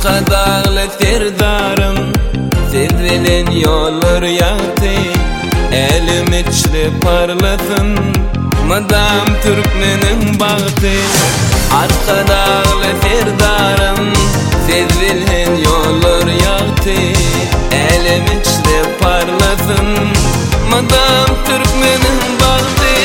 Arka dağlı serdarım, siz bilin yolur yaktı. Elim içli parlasın, madam Türkmenin baktı. Arka dağlı serdarım, siz bilin yolur yaktı. Elim içli parlasın, madam Türkmenin baktı.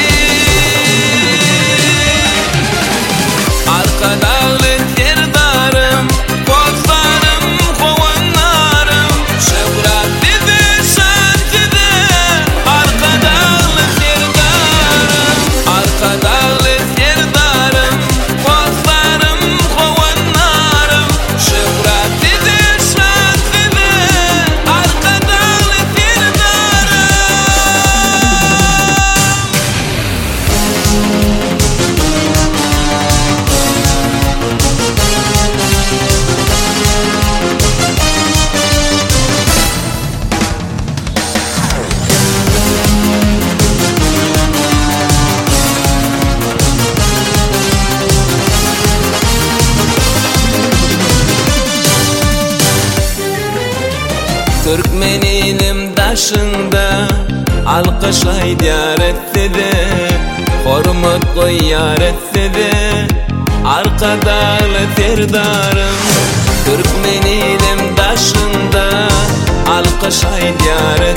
Arka dağlı serdarım, korklarım, kovanlarım, şıbrat bizi şantide. Arka dağlı serdarım, arka dağlı serdarım, korklarım, kovanlarım, şıbrat bizi şantide. Arka dağlı serdarım. Türkmen ilim taşında alkışlay diyar etse de, hormat koyar etse de, arka dağlı serdarım. Türkmen ilim taşında alkışlay diyar